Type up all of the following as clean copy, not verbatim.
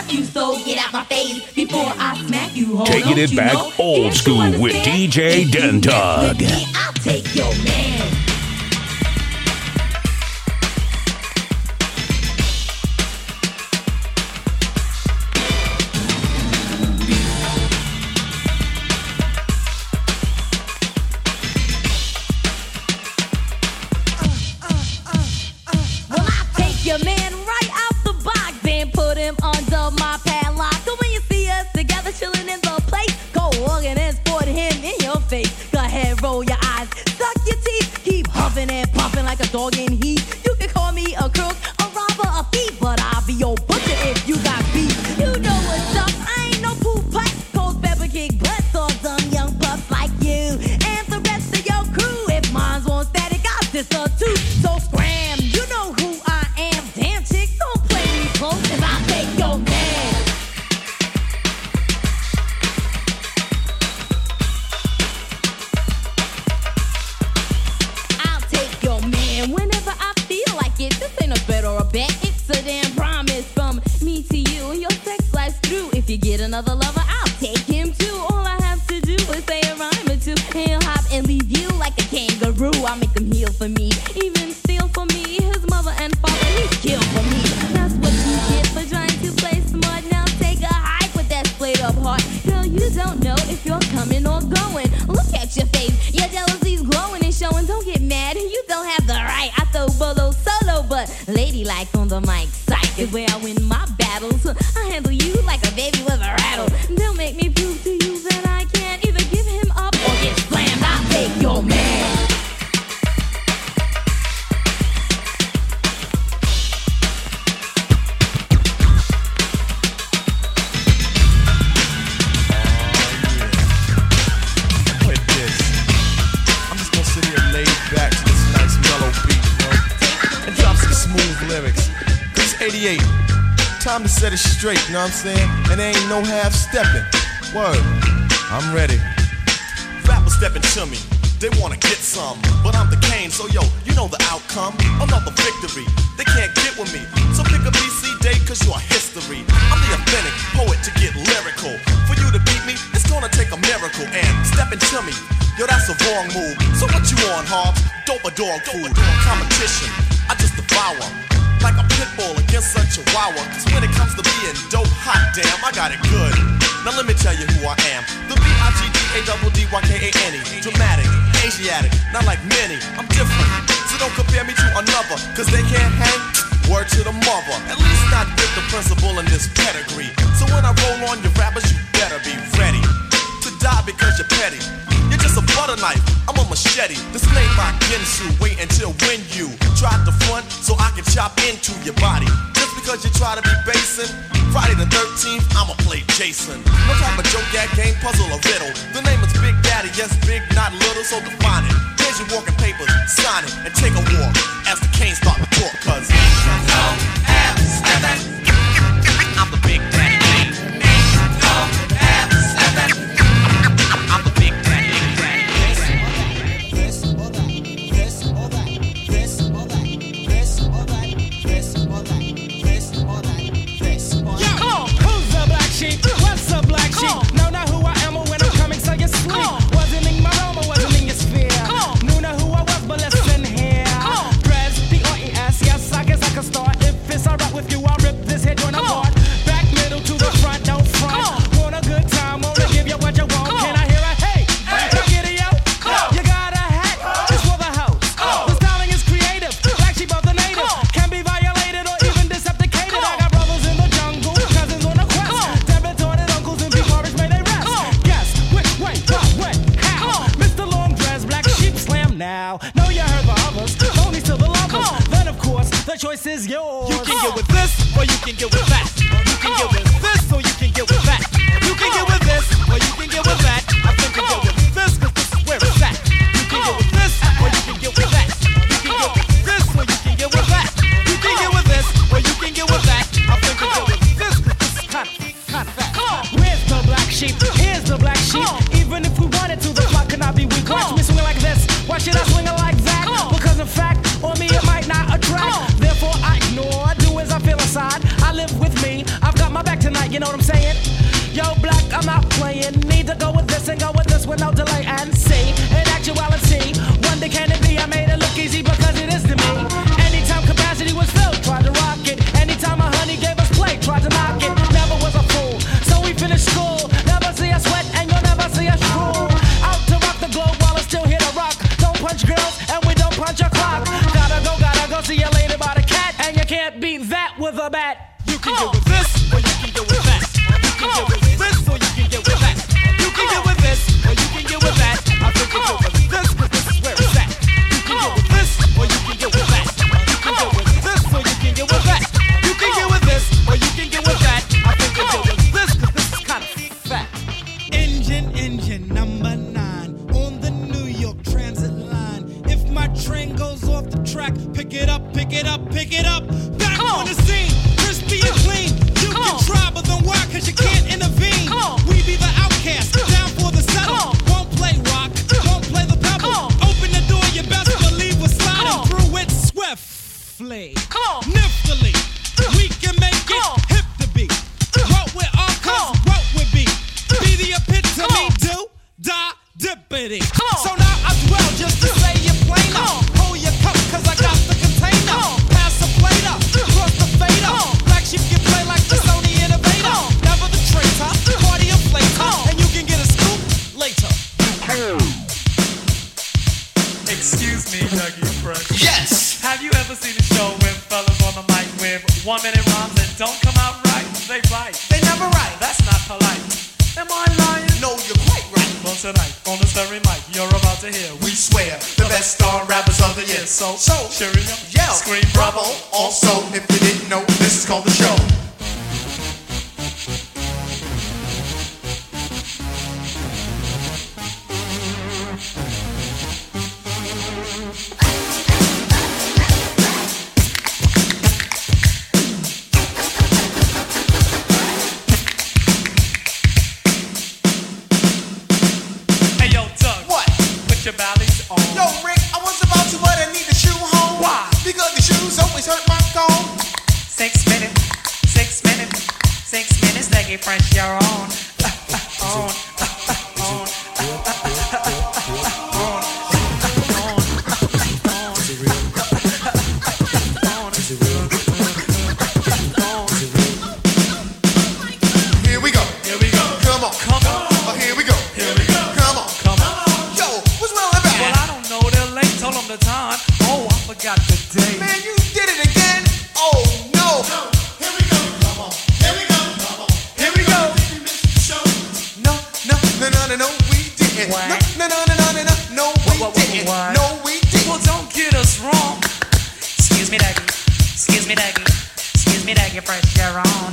you, so get out my face before I smack you. Hold Taking it back old school with DJ Dentug. I'll take your man. Your man right out the box and put him under my padlock. So when you see us together chilling in the place, go organ and sport him in your face. Go ahead, roll your eyes, suck your teeth, keep huffing and puffing like a dog in heat. You can call me a crook, a robber, a thief, but I'll be your butcher if you got beef. You know what's up, I ain't no poop pipe, cold pepper kick butts or some young pups like you and the rest of your crew. If mines want static, I'll diss her too. So scram, you know who I am. Damn chicks, don't play me close, cause I'll take your man. I'll take your man whenever I feel like it. This ain't a bet or a bet, it's a damn promise from me to you. Your sex life's through. If you get another lover, I'll take him too. All I have to do is say a rhyme or two. He'll hop and leave you like a kangaroo. I'll make him heal for me, even steal for me. His mother and father, he's killed for me. That's what you get for trying to play smart. Now take a hike with that splayed up heart. Girl, you don't know if you're coming or going. Look at your face, your jealousy's glowing and showing. Don't get mad, you don't have the right. I throw bolo solo, but ladylike on the mic. Psych is where I win my battles. I handle you like a baby with a rattle. They'll make me prove to you that I can't either give him up or get slammed. I'll take your man. With this, I'm just gonna sit here laid back to this nice mellow beat, you know, and drop some smooth lyrics. 'Cause it's 88, time to set it straight, you know what I'm saying? And there ain't no half stepping. Word, I'm ready. Rappers stepping to me, they wanna get some, but I'm the Kane, so yo, you know the outcome. Another victory, they can't get with me. So pick a BC date, 'cause you're history. I'm the authentic poet to get lyrical. For you to beat me, it's gonna take a miracle. And stepping to me, yo, that's a wrong move. So what you on, Hobbs? Dope or dog food? Competition, I just devour. Like a pit bull against a chihuahua. 'Cause when it comes to being dope, hot damn, I got it good. Now let me tell you who I am. The B-I-G-D-A-D-D-Y-K-A-N-E. Dramatic, Asiatic, not like many. I'm different, so don't compare me to another. 'Cause they can't hang, word to the mother. At least not with the principal in this pedigree. So when I roll on your rappers, you better be ready to die because you're petty. You're just a butter knife, I'm a machete. This ain't my Ginsu, wait until when you try to front so I can chop into your body. Just because you try to be basing, Friday the 13th, I'ma play Jason. No type of joke, that game, puzzle, or riddle. The name is Big Daddy, yes, big, not little, so define it. Here's your walking papers, sign it, and take a walk as the Canes start to talk, 'cause I'm the Big Daddy. I'm the Big Daddy. Who's the black sheep? What's the black sheep? Know not who I am or when I'm coming, so you sleep. Wasn't in my realm or wasn't in your sphere. Knew not who I was, but listen here. Dress, D-R-E-S, yes, I guess I can start. If it's alright with you, I'll rip this head joint apart. Back, middle to the front, don't front. Want a good time, wanna give you what you want. Can I hear a hey? Get it out. You got a hat, it's for the house. The styling is creative, black sheep of the native. Can be violated or even decepticated. I got brothers in the jungle, cousins on the quest. Debit-ordered uncles and before may they rest. Guess which way, what, when, how? Mr. Long Dress, black sheep slam now. Know you heard the others, only to the lovers. Then of course, the choice is yours. You can get with this, or you can get with that. You can get with this, or you can get with that. You can get with this, or you can get with that. I think you get with this, 'cause this is where it's at. You can get with this, or you can get with that. You can get with this, or you can get with that. You can get with this, or you can get with that. I think you get with this, 'cause this is kind of fat. Where's the black sheep? Here's the black sheep. Even if we wanted to, the flock could not be weak. Watch me swing like this. Why should I swing it like that? Because in fact, on me it might not attract. Therefore I ignore, do as I feel inside. I live with me, look, I'm not playing. Need to go with this and go with this with no delay and see. In actuality, wonder can it be? I made it look easy because it is to me. Anytime capacity was filled, tried to rock it. Anytime a honey gave us play, tried to knock it. Never was a fool, so we finished school. Never see us sweat and you'll never see us drool. Out to rock the globe while it's still here to rock. Don't punch girls and we don't punch a clock. Gotta go, see you later by the cat. And you can't beat that with a bat. You can get with this, or you can get with that. You can get with this, or you can get with that. You can get with this, or you can get with that. I think you get with this, cause this is where it's at. You can get with this, or you can get with that. You can get with this, or you can get with that. You can get with this, or you can get with that. I think you get with this, cause this is kind of fat. Engine number 9 on the New York Transit line. If my train goes off the track, pick it up, pick it up, pick it up. Back on the scene, crispy and clean. You can try, but then why? Cause you can't intervene. We be the outcast, down for the settle. Won't play rock, won't play the pebble. Open the door, you best believe we're sliding through it swiftly. Niftily, we can make it hip to be. What we're all cause, what we be. Be the epitome, do, die, dippity. So now I dwell just to say you plainer. Hold your cup, cause I got the container. Pass a plate up, cross the fader. Black sheep can play like the Sony Innovator. Never the traitor, party of later. And you can get a scoop later. Excuse me, Dougie Fresh. Yes! Have you ever seen a show with fellas on the mic with 1 minute rhymes that don't come out right? They bite. They never write. That's not polite. Am I lying? No, you're quite right. Well, tonight, on the Stereo mic, you're about to hear. We swear, the best star rappers of the year. So, cheerio, yell, scream bravo. Also, if you didn't know, this is called the show. Hey, yo, Doug. What? Put your ballies on. Yo, Rick, I was about to, but I need a shoe home. Why? Because the shoes always hurt my comb. 6 minutes, 6 minutes, 6 minutes, Dougie Fresh, you're on. Here we go. Here we go. Come on. Come on. Oh, here we go. Here we go. Come on. Come on. Yo, what's wrong with Well, that? I don't know. They're late. Told them the time. Oh, I forgot the day. Man, you did it again. Oh, no. Here we go. Come on. Here we go. Come on. Here we go. No, we didn't. What? No, we didn't. What? No, we didn't. Well, don't get us wrong. Excuse me, Dougie. Excuse me, Dougie. Excuse me, Dougie Fresh, you're on.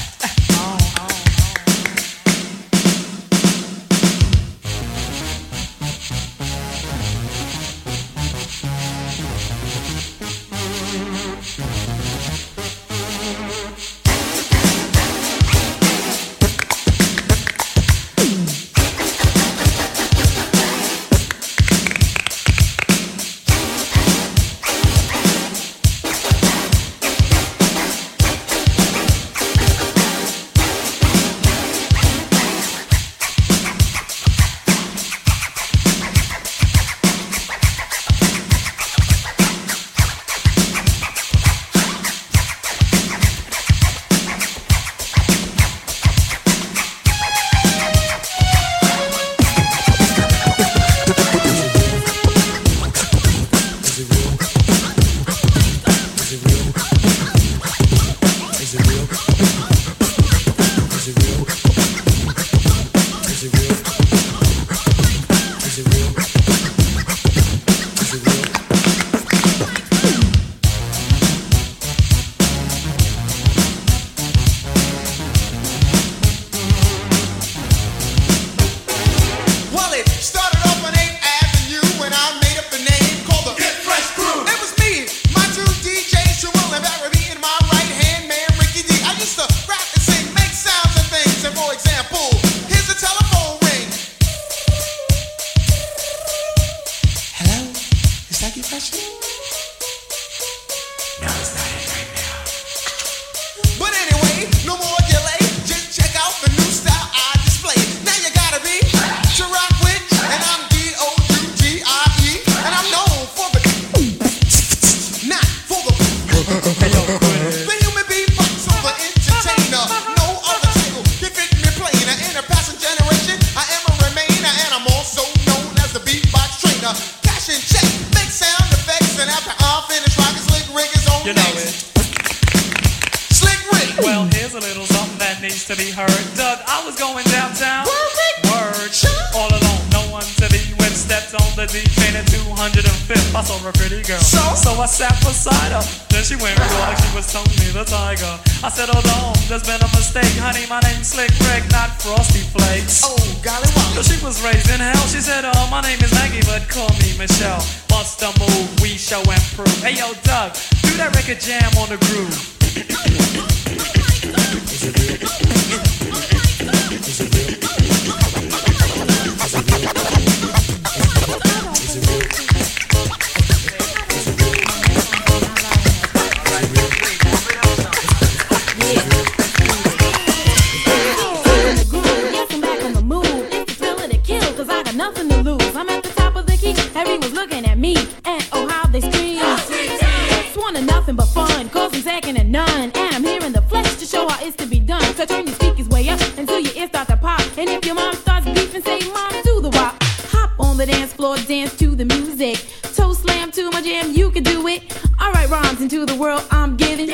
Well, it started off on 8th Avenue when I made up the name called the Get Fresh Crew. It was me, my two DJs who were The human beatbox super entertainer. No other single can fit me plainer. In a passing generation, I am a remainer, and I'm also known as the beatbox trainer. Cash and check, make sound effects, and after I finish rocking, Slick Rick is on next. Slick Rick. Well, here's a little something that needs to be heard. Doug, I was going downtown. Word. All alone, no one to be with. Stepped on the deep end at 205th. I saw a pretty girl. So I sat beside her. Then she went real like she was Tony the Tiger. I said, hold on, there's been a mistake. Honey, my name's Slick Rick, not Frosty Flakes. Oh, golly, wow. So she was raised in hell. She said, my name is Maggie, but call me Michelle. Bust a move, we show and prove. Hey, yo, Doug, do that record jam on the groove. Nothing to lose. I'm at the top of the key. Everyone's looking at me, and oh how they scream. It's one of nothing but fun, cause I'm second to none. And I'm here in the flesh to show how it's to be done. So turn your speakers way up until your ears start to pop. And if your mom starts beefing, say mom do the wop. Hop on the dance floor, dance to the music. Toe slam to my jam, you can do it. Alright, rhymes into the world I'm giving.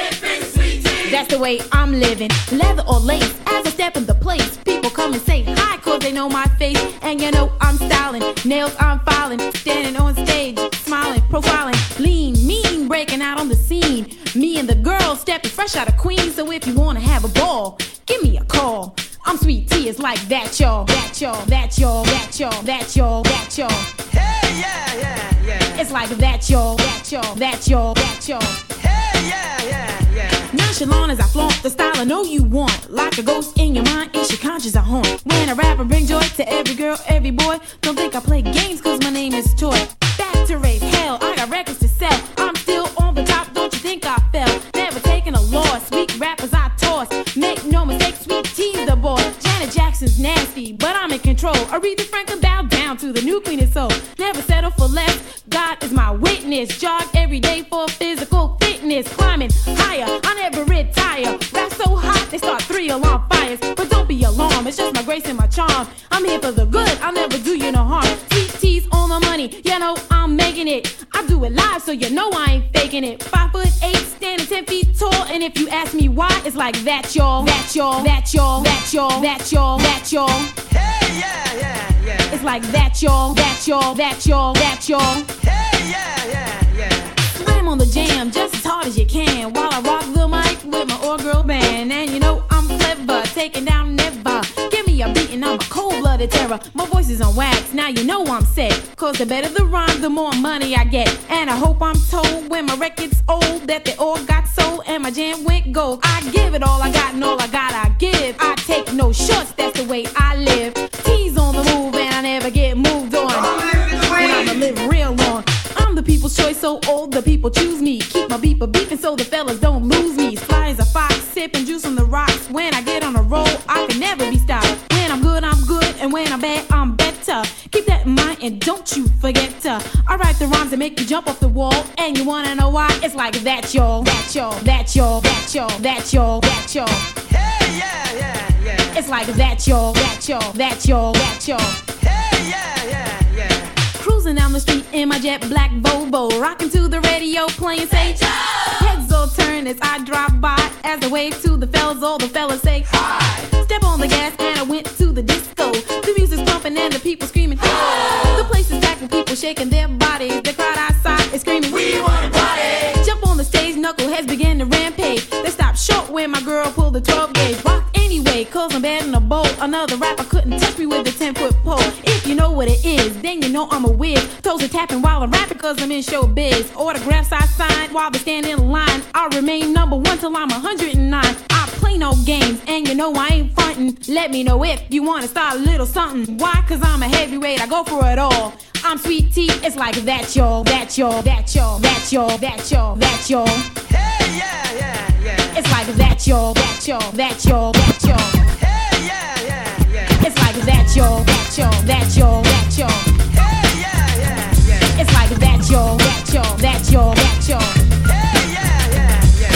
That's the way I'm living. Leather or lace, as I step in the place, people come and say hi, cause they know my face. And you know I'm styling, nails I'm filing, standing on stage, smiling, profiling, lean, mean, breaking out on the scene. Me and the girls stepping fresh out of Queens. So if you wanna have a ball, give me a call. I'm Sweet Tea, it's like that, y'all. That y'all, that y'all, that y'all, that y'all, that y'all. Hey, yeah, yeah, yeah. It's like that, y'all, that y'all, that y'all, that y'all. Hey, yeah, yeah, yeah. Nonchalant as I flaunt the style I know you want. Like a ghost in your mind, it's your conscience I haunt. When I rap, I bring joy to every girl, every boy. Don't think I play games, cause my name is Toy. Back to raise hell, I got records to sell. I'm still on the top, don't you think I fell? Never taking a loss, weak rappers I toss. Make no mistake, Sweet Tea's the boss. Janet Jackson's nasty, but I'm in control. Aretha Franklin bow down to the new queen of soul. Never settle for less, God is my witness. Jog every day for physical fitness. Climbing higher, I never retire. Rap so hot, they start 3 alarm fires. But don't be alarmed, it's just my grace and my charm. I'm here for the good, I'll never do you no harm. Sweet Tea's on the money, you know I'm making it. I do it live, so you know I ain't faking it. 5'8", standing 10 feet tall. And if you ask me why, it's like that, y'all. That y'all, that y'all, that y'all, that y'all, that y'all. Hey, yeah, yeah, yeah. It's like that, y'all, that y'all, that y'all, that y'all. Hey, yeah, yeah, yeah. Slam on the jam just as hard as you can while I rock the mic with my all-girl band. And you know I'm clever, taking down never. Give me a beat and I'm a cold-blooded terror. My voice is on wax, now you know I'm set. Cause the better the rhyme, the more money I get. And I hope I'm told when my record's old that they all got sold and my jam went gold. I give it all I got and all I got I give. I take no shorts, that's the way I live. T's on the move and I never get moved on. And I'ma live real long. I'm the people's choice, so old the people choose me. Keep my beeper beeping so the fellas don't lose me. Fly as a fox, sipping juice on the rocks. When I get on a roll, I can never be stopped. When I'm good, and when I'm bad, I'm better. Keep that in mind and don't you forget to. I write the rhymes that make you jump off the wall. And you wanna know why? It's like that, y'all. That y'all, that y'all, that y'all, that y'all, that y'all. Hey, yeah, yeah, yeah. It's like that, y'all, that y'all, that y'all, that y'all. Hey, yeah, yeah, yeah. Cruising down the street in my jet black Volvo, rocking to the radio, playing say heads all turn as I drive by. As I wave to the fellas, all the fellas say hi. Step on the gas and I went to the disco. The music's pumping and the people screaming. The place is packed with people shaking their bodies. The crowd outside is screaming, we wanna party. Jump on the stage, knuckleheads begin to rampage. They stop short when my girl pulled the 12 gauge. Rock anyway, cause I'm bad in a bowl. Another rapper couldn't touch me with a 10-foot pole. If you know what it is, then you know I'm a whiz. Toes are tapping while I'm rapping cause I'm in showbiz. Autographs I signed while they stand in line. I'll remain number 1 till I'm 109. I play no games and you know I ain't frontin'. Let me know if you wanna start a little something. Why? Cause I'm a heavyweight, I go for it all. I'm Sweet Tea, it's like that y'all, that y'all, that y'all, that y'all, that y'all, that y'all. Hey, yeah, yeah, yeah. It's like that y'all, that y'all, that y'all, that y'all. Hey, yeah, yeah, yeah. It's like that y'all, that y'all, that y'all, that y'all. Hey, yeah, yeah, yeah. It's like that y'all, that y'all, that y'all, that y'all. Hey, yeah, yeah, yeah.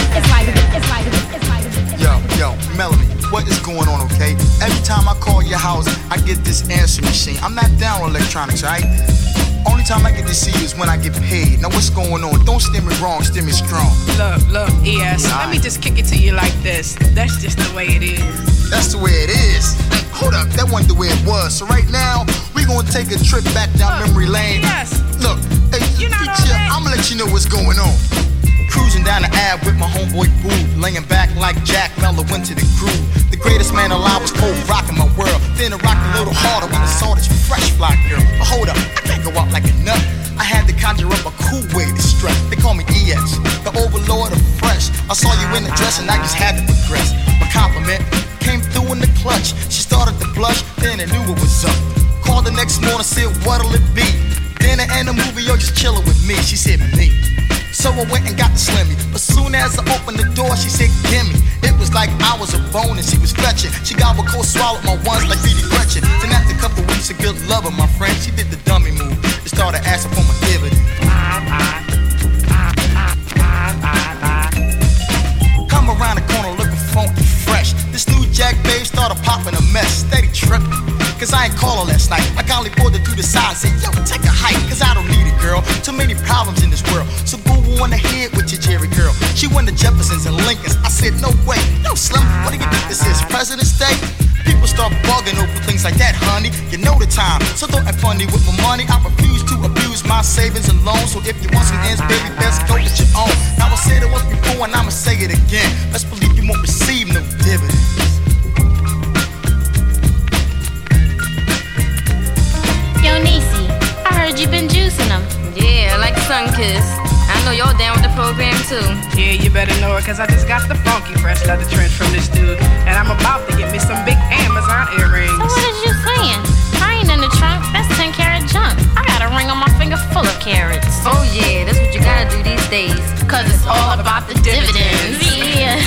I get this answer machine. I'm not down on electronics, right? Only time I get to see you is when I get paid. Now what's going on? Don't steer me wrong, steer me strong. Look, ES, let me just kick it to you like this. That's just the way it is. That's the way it is. Hold up, that wasn't the way it was. So right now, we gonna take a trip back down memory lane. Yes. Look, hey, teacher, I'ma let you know what's going on. Cruising down the Ave with my homeboy Boo, laying back like Jack Mello into the groove. The greatest man alive was cold rocking my world. Then it rocked a little harder when I saw this fresh fly girl. But hold up, I can't go out like a nut. I had to conjure up a cool way to strut. They call me EX, the overlord of fresh. I saw you in the dress and I just had to progress. My compliment came through in the clutch. She started to blush, then I knew what was up. Called the next morning, said what'll it be? Then I end the movie, yo, just chillin' with me. She said me. So I went and got the Slimmy. But soon as I opened the door, she said, gimme. It was like I was a bone and she was fetching. She got cold, swallowed my ones like Didi Gretchen. Then after a couple weeks of good loving, my friend, she did the dummy move and started asking for my dividend. Come around the corner looking funky fresh. This new Jack babe started popping a mess. Steady tripping, cause I ain't call her last night. I kindly pulled her through the side and said, yo, take a hike, cause I don't need it, girl. Too many problems in this world, so go on ahead with your Jerry girl. She went to Jefferson's and Lincoln's. I said, no way. Yo, Slim, what do you think this is, President's Day? People start bugging over things like that, honey. You know the time, so don't act funny with my money. I refuse to abuse my savings and loans. So if you want some ends, baby, best go get your own. Now I said it once before and I'ma say it again. Let's believe you won't receive no dividends. Yo, Niecy, I heard you been juicing them. Yeah, like Sunkissed. I know you're down with the program too. Yeah, you better know it, cause I just got the funky fresh leather trench from this dude. And I'm about to get me some big Amazon earrings. So what is you saying? I ain't in the trunk, that's 10 karat junk. I got a ring on my finger full of carats. Oh yeah, that's what you gotta do these days. Cause it's all about the dividends. Yeah.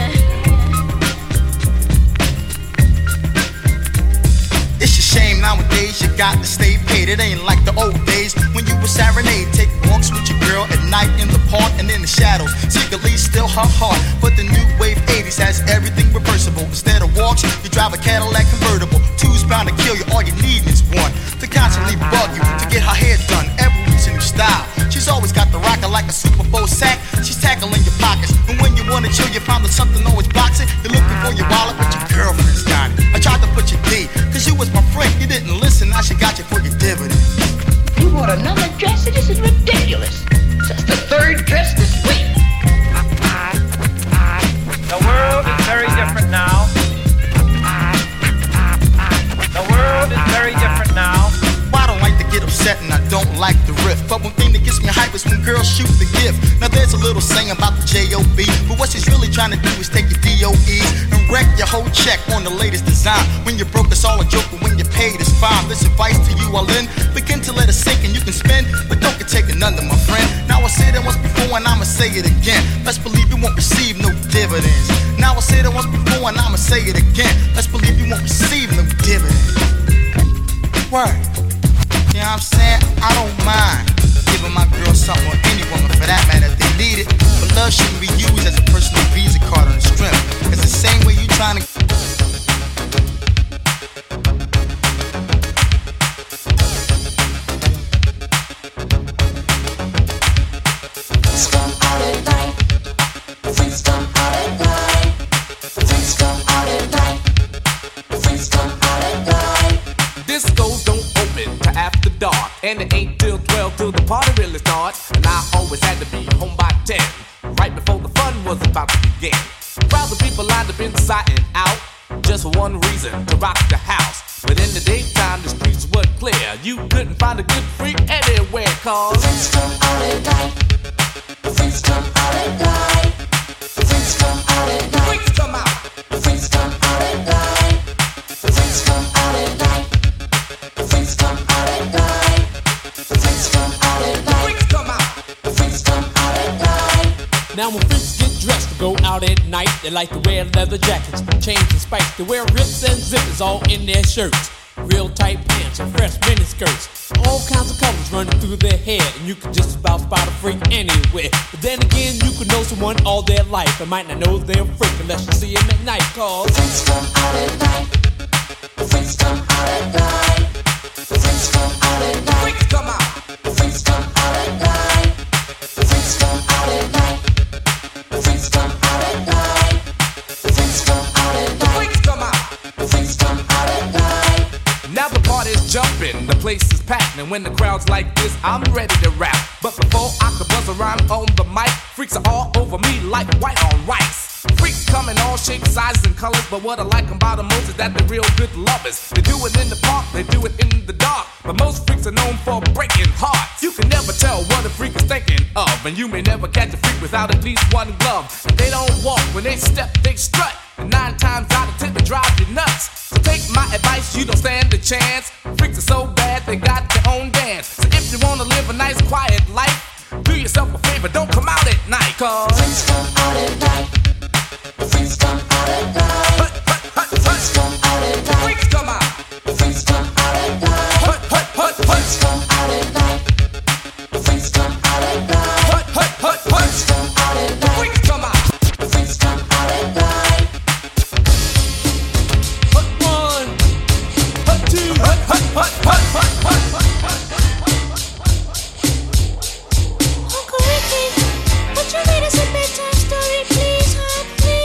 It's a shame nowadays you got to stay paid. It ain't like the old days when you were serenade. Take walks with your girl at night in the park and in the shadows. Secretly still her heart. But the new wave 80s has everything reversible. Instead of walks, you drive a Cadillac convertible. Two's bound to kill you, all you need is one. To constantly bug you, to get her hair done. Every week's a new style. She's always got the rocker like a Super Bowl sack. She's tackling your pockets. And when you wanna chill, you find that something always blocks it. You're looking for your wallet, but your girlfriend's got it. I tried to put you D, cause you was my friend. You didn't listen, now she got you for your dividends. You bought another dress? This is ridiculous. That's the third dress this week. The world is very different now. The world is very different now. Well, I don't like to get upset and I don't like the riff. But one thing that gets me hype is when girls shoot the gift. Now there's a little saying about the J.O.B. But what she's really trying to do is take your D.O.E. and wreck your whole check on the latest design. When you're broke, it's all a joke, but when you're paid, it's fine. This advice to you all in. Begin to let it sink and you can spend, but don't get taken under, my friend. Now I said it once before and I'ma say it again. Let's believe you won't receive no dividends. Now I said it once before and I'ma say it again. Let's believe you won't receive no dividends. Word. You know what I'm saying? I don't mind giving my girl something, or any woman for that matter, if they need it. But love shouldn't be used as a personal visa card on the strip. It's the same way you trying to. Discos don't open till after dark, and it ain't till 12 till the party really starts. And I always had to be home by 10, right before the fun was about to begin. Crowds of people lined up inside and out, just for one reason, to rock the house. But in the daytime, the streets were clear. You couldn't find a good freak anywhere, cause the freaks come out at night. The freaks come out at night. The freaks come out at night. Freaks come out. The freaks come out at night. The freaks come out at night. The freaks come out at night. The freaks come out at night. Freaks come out. The freaks come out at night. Now when freaks get dressed to go out at night, they like to wear leather jackets, chains and spikes. They wear rips and zippers all in their shirts, real tight pants and fresh mini skirts. All kinds of colors running through their hair, and you can just about spot a freak anywhere. But then again, you could know someone all their life and might not know they're a freak unless you see him at night, cause the freaks come out at night. The freaks freaks come out at night. The freaks come out at night. Freaks come out. The freaks come out at night. The freaks come out at night. The freaks come out at night. The freaks come out at night. The freaks come out. The freaks come out at night. Now the party's jumping, the place is packed, and when the crowd's like this, I'm ready to rap. But before I could buzz a rhyme on the mic, freaks are all over me like white on rice. Freaks come in all shapes, sizes, and colors, but what I like about them most is that they're real good lovers. They do it in the park, they do it in the dark, but most freaks are known for breaking hearts. You can never tell what a freak is thinking of, and you may never catch a freak without at least one glove. And they don't walk, when they step, they strut, and 9 times out of 10 they drive you nuts. So take my advice, you don't stand a chance. Freaks are so bad, they got their own dance. So if you wanna live a nice quiet life, do yourself a favor, don't come out at night. Cause freaks come out at night. The freaks come out at night. The freaks come out at night. Freaks come out. The freaks come out at night. The freaks come out at night. The freaks come out at night. The freaks come out at night. Freaks come out. The freaks come out at night. Hut 1, hut 2, hut. Uncle Ricky, would you read us a bedtime story, please, hon,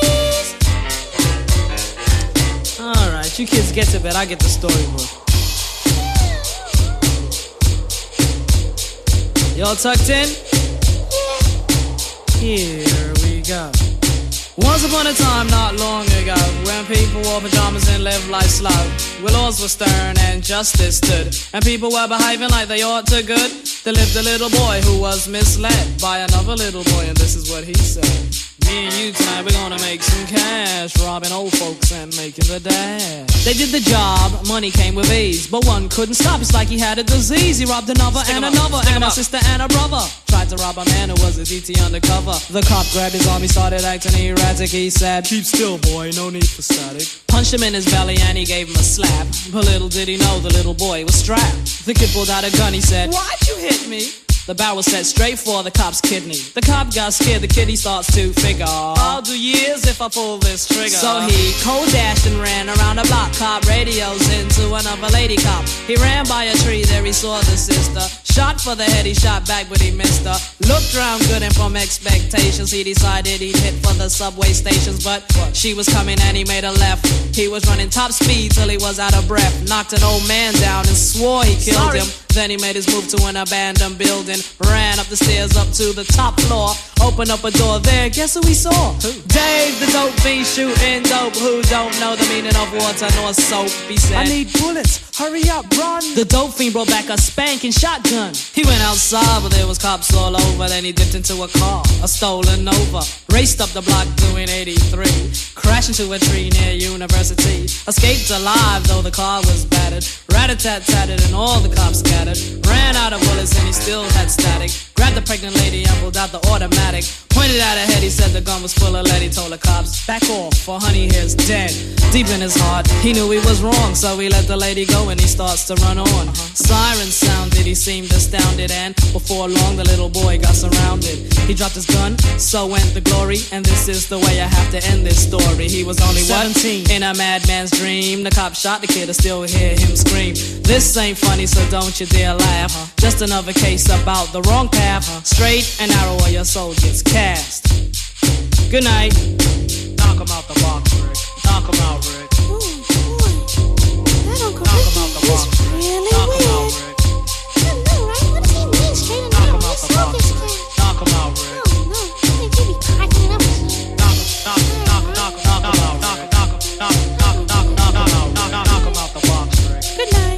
please? Alright, you kids get to bed, I get the storybook. Y'all tucked in? Here we go. Once upon a time, not long ago, when people wore pajamas and lived life slow, where laws were stern and justice stood, and people were behaving like they ought to good, there lived a little boy who was misled by another little boy, and this is what he said. Me and you tonight, we're gonna make some cash, robbing old folks and making the dash. They did the job, money came with ease, but one couldn't stop, it's like he had a disease. He robbed another and another, and a sister and a brother. Tried to rob a man who was a DT undercover. The cop grabbed his arm, he started acting erratic. He said, keep still, boy, no need for static. Punched him in his belly and he gave him a slap, but little did he know the little boy was strapped. The kid pulled out a gun, he said, why'd you hit me? The barrel set straight for the cop's kidney. The cop got scared, the kid he starts to figure, I'll do years if I pull this trigger. So he cold dashed and ran around the block. Cop radios into another lady cop. He ran by a tree, there he saw the sister. Shot for the head, he shot back but he missed her. Looked round good and from expectations he decided he'd hit for the subway stations. But she was coming and he made a left. He was running top speed till he was out of breath. Knocked an old man down and swore he killed him. Then he made his move to an abandoned building. Ran up the stairs up to the top floor. Opened up a door there, guess who he saw? Who? Dave the dope fiend shooting dope. Who don't know the meaning of water nor soap? He said, I need bullets, hurry up, run. The dope fiend brought back a spanking shotgun. He went outside but there was cops all over. Then he dipped into a car, a stolen Nova. Raced up the block doing 83. Crashed into a tree near University. Escaped alive though the car was battered. Rat-a-tat-tatted and all the cops scattered. Ran out of bullets and he still had static. Grabbed the pregnant lady and pulled out the automatic. Pointed at her head, he said the gun was full of lead. He told the cops, back off, for honey here's dead. Deep in his heart, he knew he was wrong, so he let the lady go and he starts to run on. Sirens sounded, he seemed astounded, and before long the little boy got surrounded. He dropped his gun, so went the glory, and this is the way I have to end this story. He was only 17, in a madman's dream. The cop shot the kid, I still hear him scream. This ain't funny, so don't you dare laugh. Just another case about the wrong path. Straight and narrow or your soul gets cast. Good night. Knock him out the box, Rick. Knock him out, Rick. Ooh, boy. That Uncle Ricky is really weird. I know, right? What does he mean, straight and narrow? Your soul gets cast. Knock him out, Rick. Oh, no. I think he be cracking up. Knock him out, knock him out the box, Rick. Good night.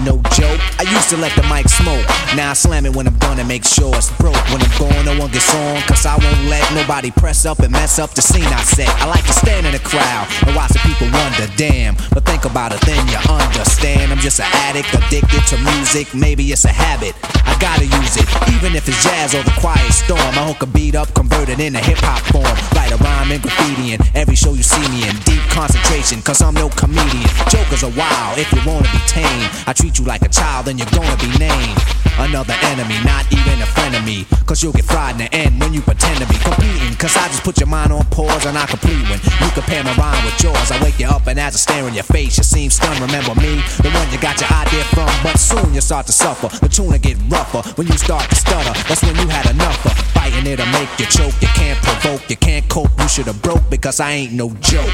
no joke. I used to let the mic smoke. Now I slam it when I'm done and make sure it's broke. When I'm gone, no one gets on, cause I won't let nobody press up and mess up the scene I set. I like to stand in the crowd and watch the people wonder, damn. But think about it, then you understand. I'm just an addict, addicted to music. Maybe it's a habit, I gotta use it. Even if it's jazz or the quiet storm, I hook a beat up, convert it into hip-hop form. Write a rhyme and graffiti in every show you see me in. Deep concentration, cause I'm no comedian. Jokers are wild, if you wanna be tame. I treat you like a child, then you're gonna be named another enemy, not even a friend of me. Cause you'll get fried in the end when you pretend to be competing. Cause I just put your mind on pause and I complete when you compare my rhyme with yours. I wake you up and as I stare in your face, you seem stunned. Remember me, the one you got your idea from. But soon you start to suffer, the tune will get rougher. When you start to stutter, that's when you had enough of fighting it'll make you choke. You can't provoke, you can't cope, you should've broke. Because I ain't no joke.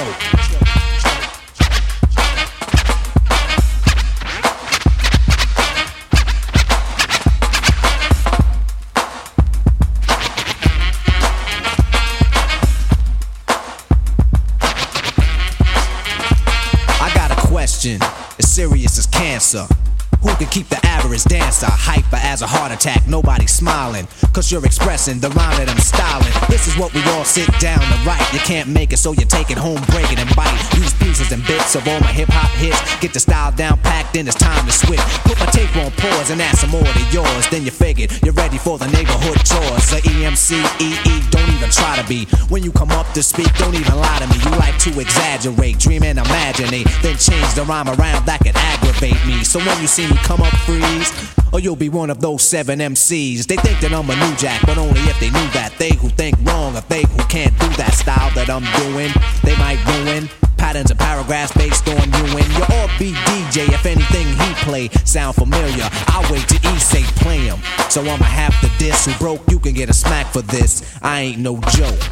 As serious as cancer. Who can keep the average dancer hyper as a heart attack? Nobody's smiling, cause you're expressing the rhyme that I'm styling. This is what we all sit down to write. You can't make it, so you take it home, break it and bite. Use pieces and bits of all my hip-hop hits. Get the style down packed, then it's time to switch. Put my tape on pause and add some more to yours. Then you figured you're ready for the neighborhood chores. The EMC, don't even try to be. When you come up to speak, don't even lie to me. You like to exaggerate, dream and imaginate, then change the rhyme around that could aggravate me. So when you see me come up, freeze, or you'll be one of those 7 MCs. They think that I'm a new jack, but only if they knew that. They who think wrong, or they who can't do that style that I'm doing, they might ruin patterns and paragraphs based on you. And you're all beat DJ, if anything he play sound familiar, I'll wait till he say play him. So I'ma have to diss who broke, you can get a smack for this. I ain't no joke.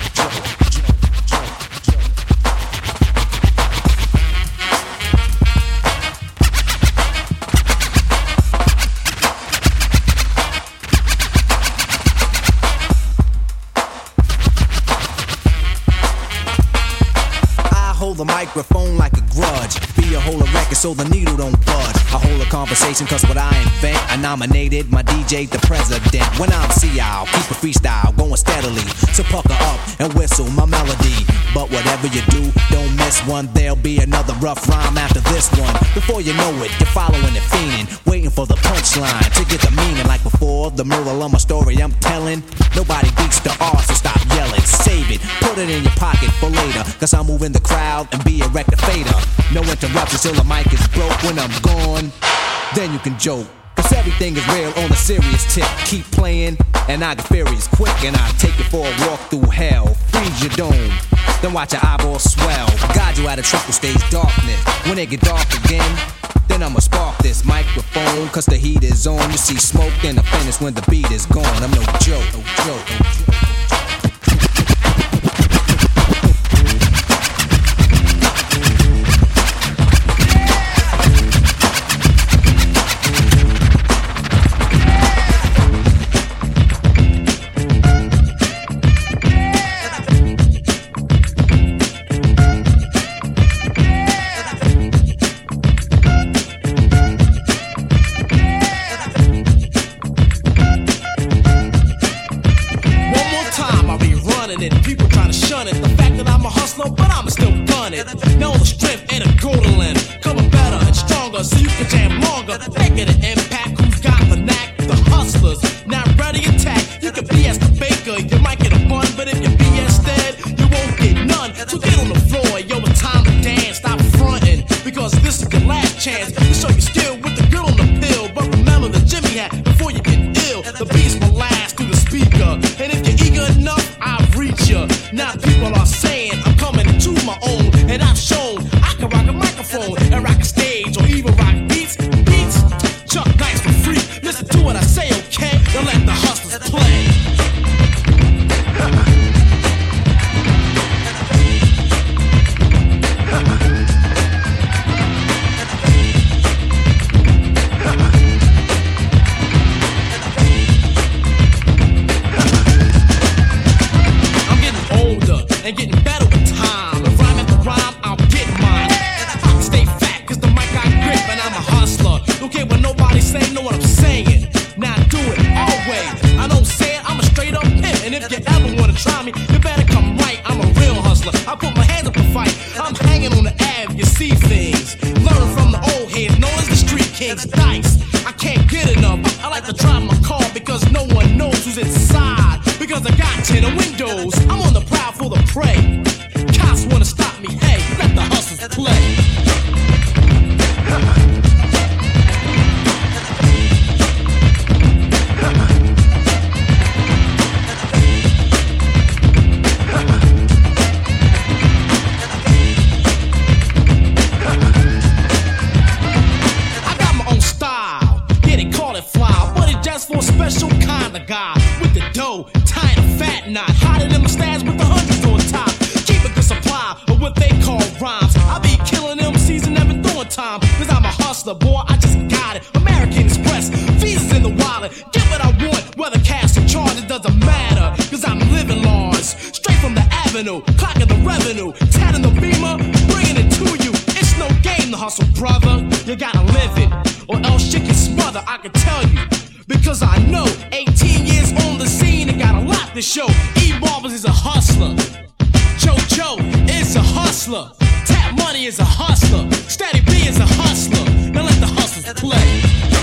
The microphone like a grudge. Be a whole record so the needle don't budge. I hold a conversation cause what I invent, I nominated my DJ the president. When I'm CL, keep a freestyle going steadily. So pucker up and whistle my melody. But whatever you do, don't miss one. There'll be another rough rhyme after this one. Before you know it, you're following and fiending, waiting for the punchline to get the meaning. Like before, the moral of my story I'm telling. Nobody beats the R, so stop yelling. Save it, put it in your pocket for later. Cause I'm moving the crowd and be a rectificator. No interruptions till the mic is broke. When I'm gone, then you can joke. Cause everything is real on a serious tip. Keep playing and I get furious quick. And I take you for a walk through hell. Freeze your dome, then watch your eyeballs swell. Guide you out of triple stage darkness. When it get dark again, then I'ma spark this microphone. Cause the heat is on. You see smoke then I finish when the beat is gone. I'm no joke, no joke, no joke. try me, you better come right. I'm a real hustler. I put my hands up to fight. I'm hanging on the Ave, you see things. Learn from the old heads, known as the street kings. Dice, I can't get enough. I like to drive my car because no one knows who's inside. Because I got 10 windows. I'm on the prowl for the prey. Cops wanna stop me, hey, let the hustlers play. For a special kind of guy with the dough, tying a fat knot, hiding in my stash with the hundreds on top. Keep a good supply of what they call rhymes. I be killing them season, never doing time. Cause I'm a hustler, boy, I just got it. American Express, visas in the wallet. Get what I want, whether cash or charge, it doesn't matter. Cause I'm living large, straight from the avenue, clocking the revenue, tatting the beamer, bringing it to you. It's no game to hustle, brother. You gotta live it, or else shit can smother, I can tell you. Because I know 18 years on the scene and got a lot to show. E-Barbers is a hustler. JoJo is a hustler. Tap Money is a hustler. Steady B is a hustler. Now let the hustlers play.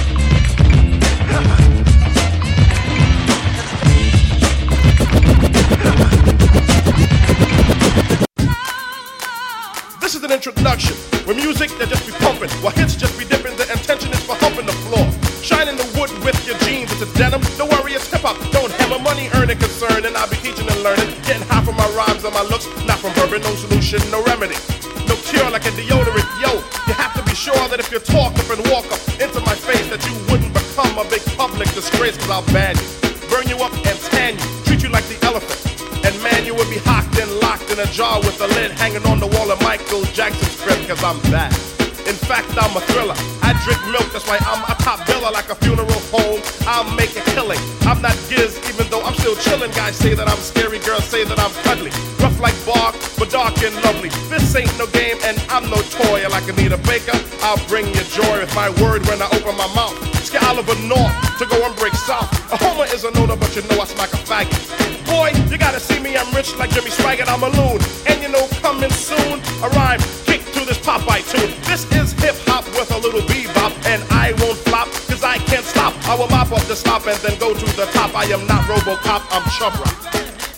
This is an introduction. With music, they just be pumping. While hits just be dipping, the intention is for humping the floor. Shining the wood with your jeans, it's a denim. Don't worry, it's hip-hop. Don't hammer money, earning concern. And I'll be teaching and learning. Getting high from my rhymes and my looks. Not from bourbon, no solution, no remedy. No cure like a deodorant. Yo, you have to be sure that if you talk up and walk up into my face, that you wouldn't become a big public disgrace. Cause I'll ban you, burn you up and tan you, treat you like the elephant. And man, you would be hocked and locked in a jar with the lid hanging on the wall of Michael Jackson's crib. Cause I'm that. In fact, I'm a thriller. I drink milk, that's why I'm a top biller. Like a funeral home, I'll make a killing. I'm not Giz, even though I'm still chillin'. Guys say that I'm scary, girls say that I'm cuddly. Rough like bark, but dark and lovely. This ain't no game, and I'm no toy. Like Anita Baker, I'll bring you joy with my word when I open my mouth. Scare Oliver North to go and break south. A homer is a noter, but you know I smack a faggot. Boy, you gotta see me, I'm rich like Jimmy Swaggart, I'm a loon. And you know, coming soon, a rhyme kick to this Popeye tune. This is hip-hop with a little bebop, and I won't flop, cause I can't stop. I will mop up the slop and then go to the top. I am not RoboCop, I'm Chub Rock.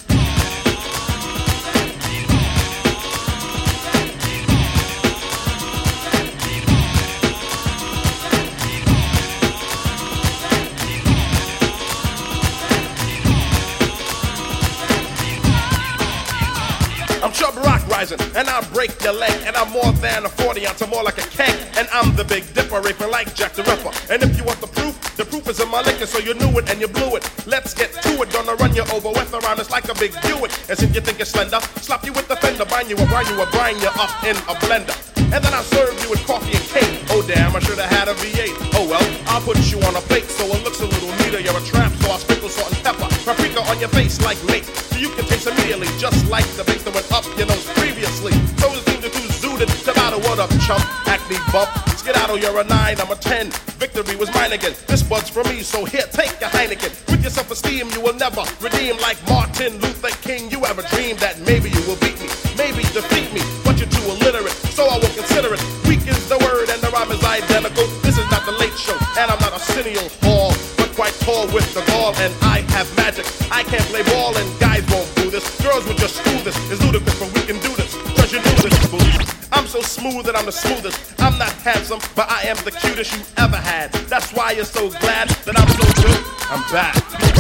I'm Chub Rock rising, and I'll break your leg. And I'm more than a 40 ounce, I'm more like a keg. And I'm the Big Dipper, raping like Jack the Ripper. And if you want the proof is in my liquor, so you knew it and you blew it. Let's get to it, gonna run you over with a rhyme, it's like a big Buick. And since you think you're slender, slap you with the fender, bind you or grind you or brine you up in a blender. And then I'll serve you with coffee and cake. Oh damn, I should've had a V8. Oh well, I'll put you on a plate so it looks a little neater. You're a tramp, so I'll sprinkle salt and pepper, paprika on your face like mace, so you can taste immediately, just like the bass that went up your nose previously. So it seems to do zooted, Tabata, what up, chump? Acne bump, skedaddle, you're a 9, I'm a 10. Victory was mine again. This bud's for me, so here, take your Heineken. With your self-esteem, you will never redeem like Martin Luther King. You ever dreamed that maybe you will beat me, maybe defeat me, but you're too illiterate, so I will consider it. Weak is the word and the rhyme is identical. This is not the Late Show, and I'm not a Arsenio Hall, but quite tall with the gall, and I have magic. I can't play ball, and guys won't do this. Girls would just screw this. It's ludicrous, but we can do this. Cause you knew this, boo. I'm so smooth that I'm the smoothest. I'm not handsome, but I am the cutest you ever had. That's why you're so glad that I'm so good. I'm back.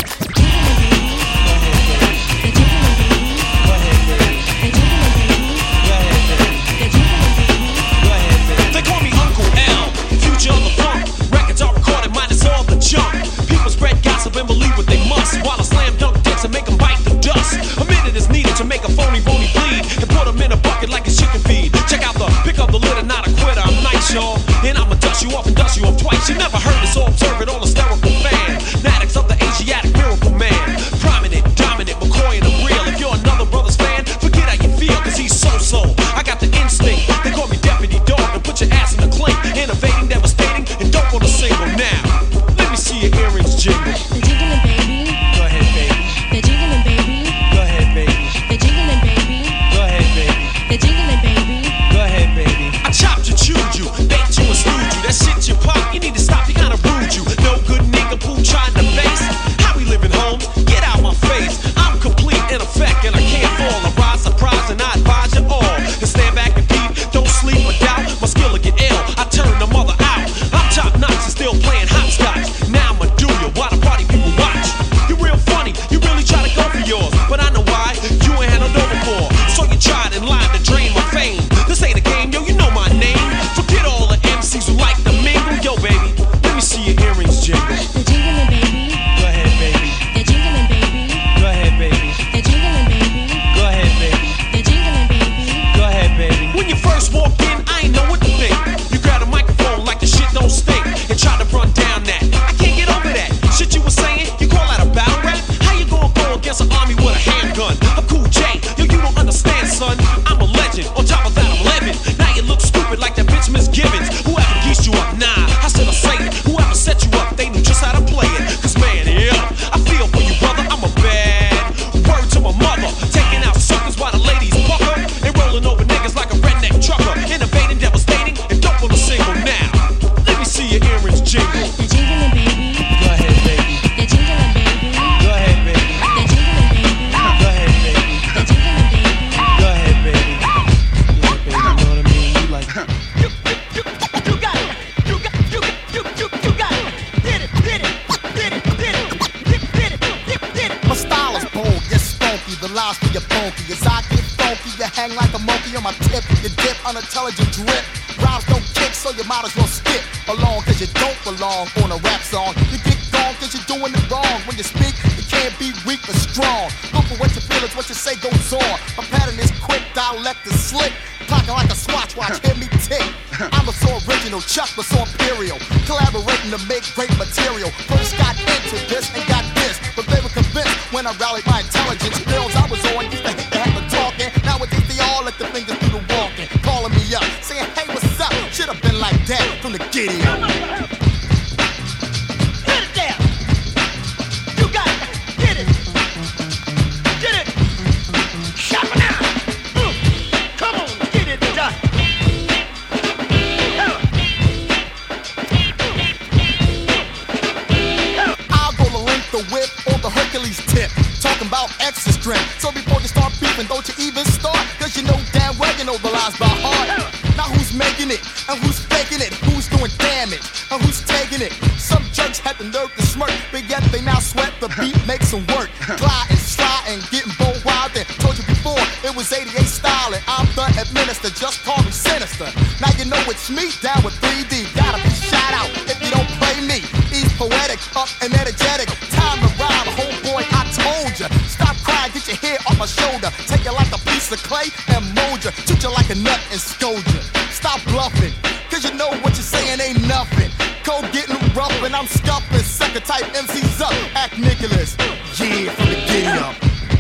They call me Uncle L, future of the funk. Records are recorded, minus all the junk. People spread gossip and believe what they must, while I slam dunk dicks and make them bite the dust. A minute is needed to make a phony bleed, and put them in a bucket like a chicken feed. Check out the pick up the lid and not a quitter. I'm nice, y'all, and I'ma dust you off and dust you off twice. You never heard it, so observe it, all hysterical fan. Fanatics of the Asiatic miracle man. Prominent, dominant, McCoy and the real. If you're another brother's fan, forget how you feel, cause he's so-so. I got the instinct, they call me Deputy Dog, and put your ass in the clink. Innovating, devastating, and don't want a single now. Let me see your earrings jingle. They're jiggling, baby. Go ahead, baby. They're jiggling, baby. Go ahead, jingle. They're jingling, baby. Go ahead, baby. They're jingling, baby. Go ahead, baby. They're jingling, baby. Go ahead, baby. They're jingling, baby. Go ahead, baby. Yeah, baby, you know what I mean? You like My style is bold, yes, spunky. The lies for your funky. As I get funky, you hang like a monkey on my tip. You dip, unintelligent drip. Rhymes don't kick, so you might as well skip along, cause you don't belong on a rap song. You get gone cause you're doing it wrong. When you speak, you can't be weak but strong. Look for what you feel is what you say goes on. My pattern is quick, dialect is slick. Clocking like a Swatch watch, hear me tick. I'm a so original, Chuck was so imperial. Collaborating to make great material. First got into this and got this, but they were convinced when I rallied my intelligence. Girls I was on used to hate to have a talking. Nowadays they all let the fingers do the walking. Calling me up, saying, hey, what's up? Should have been like that from the giddy up. Hit it down. You got it. Hit it. Get it. Shop it out. Come on, get it done. I'll go the length, the width, or the Hercules tip. Talking about extra strength. So before you start beefing, don't you even start? Cause you know damn well you know the lies by heart. Now who's making it? And who's faking it? Who's doing damage? And who's taking it? Some jerks had the nerve to smirk, but yet they now sweat the beat makes them work. Glide and slide and getting bold wild. And told you before, it was 88 style and I'm the administrator, just call me sinister. Now you know it's me down with 3D. Gotta be shout out if you don't play me. He's poetic, up and energetic. Time to rhyme, homeboy, I told ya. Stop crying, get your hair off my shoulder. Take you like a piece of clay and mold ya. Shoot you like a nut and scold ya. Stop bluffing, cause you know what you're saying ain't nothing. Code getting rough and I'm scuffing. Sucker type MCs up, act Nicholas. Yeah, from the giddy up.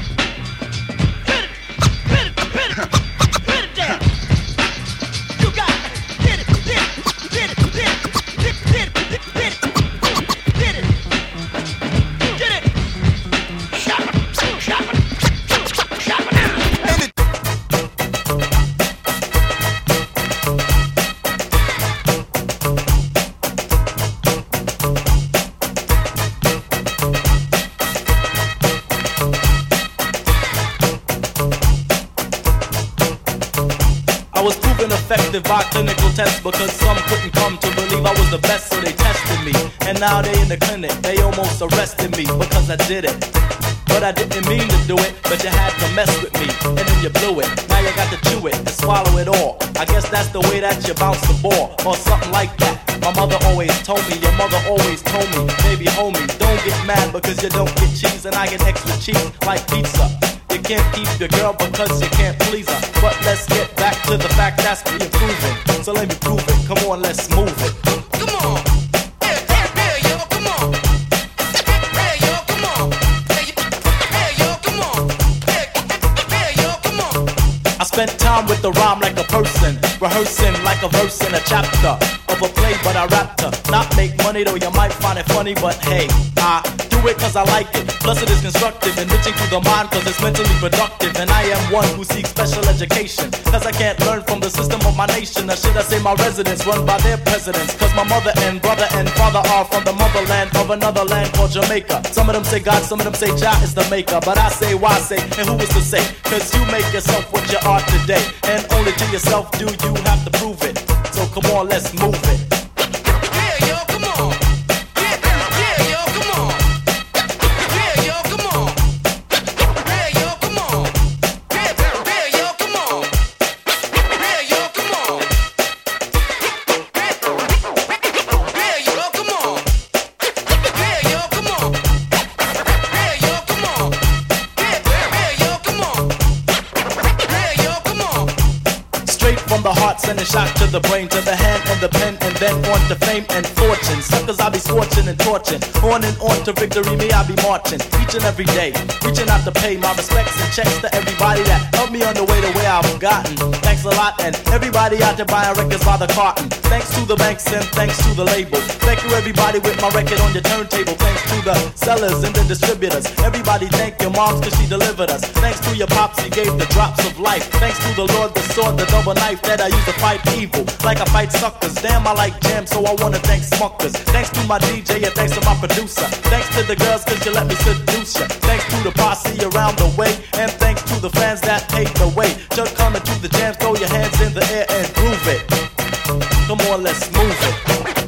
Hit it down. You got it. Hit it, hit it, hit it, hit it, hit it, hit it, hit it, hit it. Get it. Shop it, shop it, shop it now. I was proven effective by clinical tests because some couldn't come to believe I was the best, so they tested me. And now they in the clinic, they almost arrested me because I did it. But I didn't mean to do it, but you had to mess with me, and then you blew it. Now you got to chew it and swallow it all. I guess that's the way that you bounce the ball, or something like that. My mother always told me, your mother always told me, baby homie, don't get mad because you don't get cheese, and I get extra cheese like pizza. You can't keep your girl because you can't please her. But let's get back to the fact that's me improving. So let me prove it, come on, let's move it. Come on. Hey, yo, come on. Hey, yo, come on. Hey, yo, come on. Hey, yo, come on. I spent time with the rhyme like a person, rehearsing like a verse in a chapter of a play, but I rapped her. Not make money though, you might find it funny, but hey, I do it cause I like it. Plus it is constructive, enriching to the mind cause it's mentally productive. And I am one who seeks special education, cause I can't learn from the system of my nation. Or should I say my residents run by their presidents? Cause my mother and brother and father are from the motherland of another land called Jamaica. Some of them say God, some of them say Jah is the maker. But I say why say, and who is to say? Cause you make yourself what you are today, and only to yourself do you have to prove it. So come on, let's move it. Yeah, yo, come on. Yeah, yo, come on. Yeah, yo, come on. Yeah, yo, come on. Yeah, yo, come on. Yeah, yo, come on. Yeah, yo, come on. Yeah, yo, come on. Yeah, yo, come on. Yeah, yo, come on. Yeah, yo, come on. Straight from the heart, send a shot to the brain, to the hand and the pen, and then on to fame and fortune. Suckers I be scorching and torching, on and on to victory, me I be marching, each and every day, reaching out to pay my respects and checks to everybody that helped me on the way to where I've gotten. Thanks a lot, and everybody out there buying records by the carton. Thanks to the banks and thanks to the label. Thank you everybody with my record on your turntable. Thanks to the sellers and the distributors. Everybody thank your moms cause she delivered us. Thanks to your pops, he gave the drops of life. Thanks to the Lord, the sword, the double knife that I used to fight evil like I fight suckers. Damn, I like jam, so I wanna thank Smuckers. Thanks to my DJ and thanks to my producer. Thanks to the girls, cause you let me seduce ya. Thanks to the posse around the way, and thanks to the fans that paved the way. Just coming to the jam, throw your hands in the air and groove it. Come on, let's move it.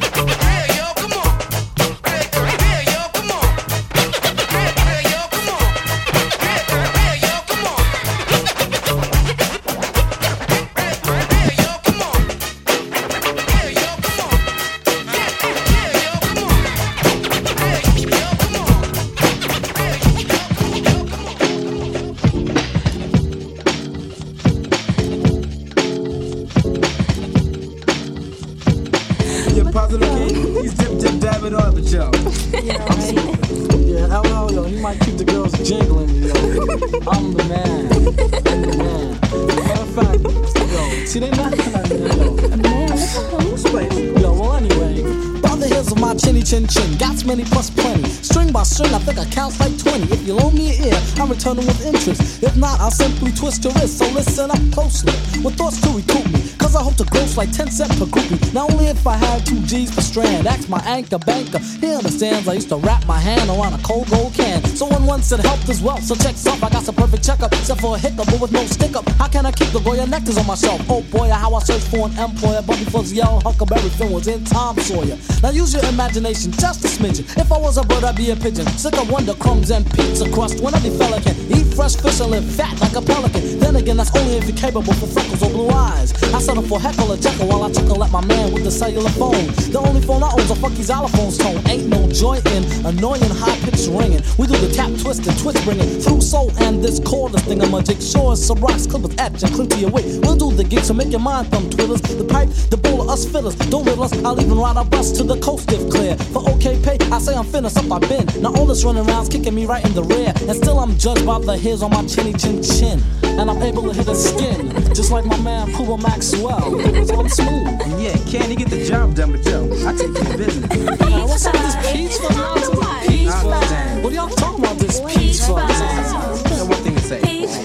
He's dip dab it on the show. Yeah, hello, yo. You might keep the girls jingling, yo. I'm the man. I'm the man. Matter of fact, yo, see they not yo, well anyway. By the hairs of my chinny chin chin, got many plus plenty. String by string, I think I counts like 20. If you loan me an ear, I'm returning with interest. If not, I'll simply twist your wrist. So listen up closely, with thoughts to recoup me. Cause I hope to gross like 10 cents per groupie. Not only if I had 2 G's per strand. Ask my anchor banker, he understands. I used to wrap my hand around a cold gold can. So when one said help as well, so check's up. I got some perfect checkup, except for a hiccup, but with no stick up. How can I keep the Goya nectars on my shelf? Oh boy, how I searched for an employer. But before yellow Huckleberry Finn was in Tom Sawyer. Now use your imagination, just a smidgen. If I was a bird, I'd be a pigeon. Sick of wonder crumbs and pizza crust. When every fella can eat fresh fish and live fat like a pelican. Then again, that's only if you're capable for freckles or blue eyes. I settle for heckle or jekyll while I chuckle at my man with the cellular phone. The only phone I own's a fucking xylophone's tone. Ain't no joy in annoying high-pitched ringing. We do the tap, twist, and twist bringing through soul and this cordless thing. I'm a jig. Sure as some rocks, clippers, etch, and cling to your weight. We'll do the gig, so make your mind thumb twiddlers. The pipe, the bowl of us fiddlers. Don't riddle us, I'll even ride a bus to the coast if clear. For okay pay, I say I'm finished up, I've been. Now all this running around's kicking me right in the rear. And still I'm judged by the hairs on my chinny chin chin. And I'm able to hit the skin, just like my man Puma Maxwell. So I'm smooth. And yeah, can he get the job done, but yo, I take care of business. What's up with this peach for nonsense? Peach for? What are y'all talking about this peach for? One thing to say.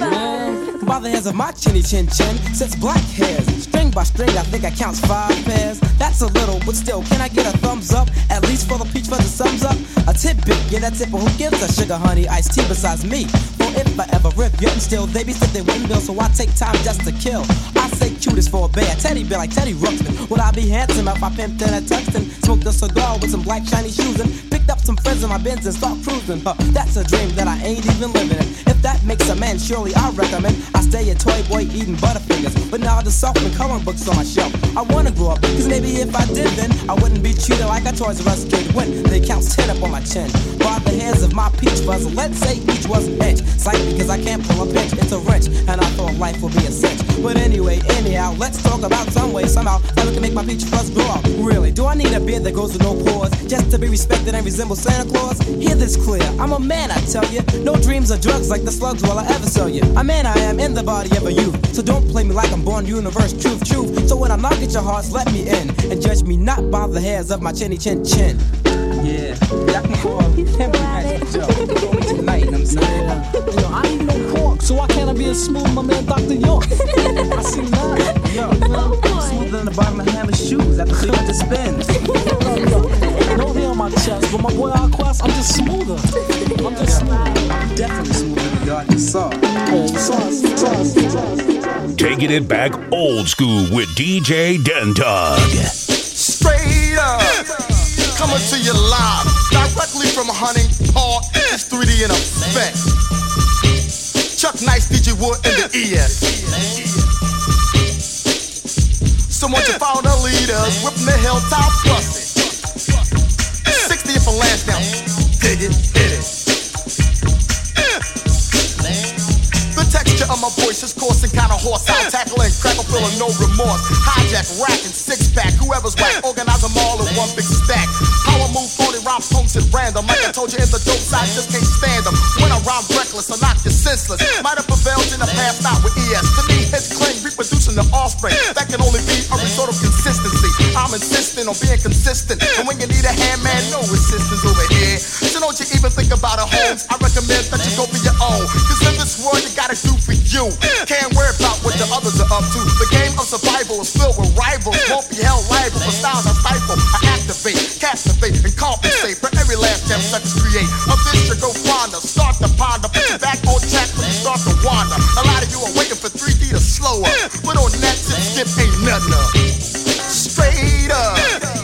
By the hairs of my chinny chin chin, sets black hairs. String by string, I think I counts 5 pairs. That's a little, but still, can I get a thumbs up? At least for the peach fuzz that sums up. A tidbit, yeah, that tipper who gives a sugar honey iced tea besides me. For if I ever rip, yet and still, they be still they wouldn't bill, so I take time just to kill. I say cutest for a bear, teddy bear like Teddy Ruxpin. Would I be handsome if I pimped in a Tuxton? Smoked a cigar with some black shiny shoes and picked up some friends in my Benz and start cruising. That's a dream that I ain't even living in. If that makes a man, surely I recommend I stay a toy boy eating Butterfingers. But now the softman coloring books on my shelf. I wanna grow up, cause maybe if I did then I wouldn't be treated like a Toys R Us kid when they counts 10 up on my chin. By the hairs of my peach fuzz, let's say each was an inch. Sight because I can't pull a pinch, it's a wrench, and I thought life would be a cinch. But anyway, anyhow, let's talk about some way, somehow, that we can make my peach fuzz grow up. Really, do I need a beard that goes with no pores, just to be respected and resemble Santa Claus? Hear this clear, I'm a man, I tell you. No dreams or drugs like the slugs will I ever sell you. A man I am in the body of a youth, so don't play me like I'm born universe, truth. So when I knock at your hearts, let me in, and judge me not by the hairs of my chinny chin chin. Yeah, y'all can call him Magic Joe. Tonight, I'm saying. Yo, I ain't no pork, so why can't I be as smooth, my man Dr. York? I see that. Yo, smoother than the bottom of Hammer's shoes after 300 spins. No hair on my chest, but my boy Alquest, I'm just smoother. I'm just smooth. I'm definitely smoother than y'all just saw. Taking it back old school with DJ Dentug. Straight up, coming to you live, directly from Hunting Park. It's 3D in effect. Chuck Nice, DJ Wood, and the ES. So once you follow the leaders, whipping the hilltop, bust it. 60th and last down, dig it, hit it. Of my voice is coarse and kinda hoarse. I'll tackle and crackle, feeling no remorse. Hijack, rack, and six-pack. Whoever's whack, organize them all in one big stack. Power move, 40 rhyme punks at random. Like I told you in the dope side, just can't stand them. When I rhyme reckless, I knock you senseless. Might have prevailed in the past, not with ES. To me, his claim, reproducing the offspring. That can only be a result of consistency. I'm insisting on being consistent. And when you need a hand, man, no resistance over here. So don't you even think about it, Holmes. I recommend that you go for your own. Cause in this world, you gotta do for you. Can't worry about what the others are up to. The game of survival is filled captivate and compensate for every last damn such create. A bitch to go fonder, start to ponder, put you back on track when you start to wander. A lot of you are waiting for 3D to slow up, but on that tip skip ain't nothing up. Straight up.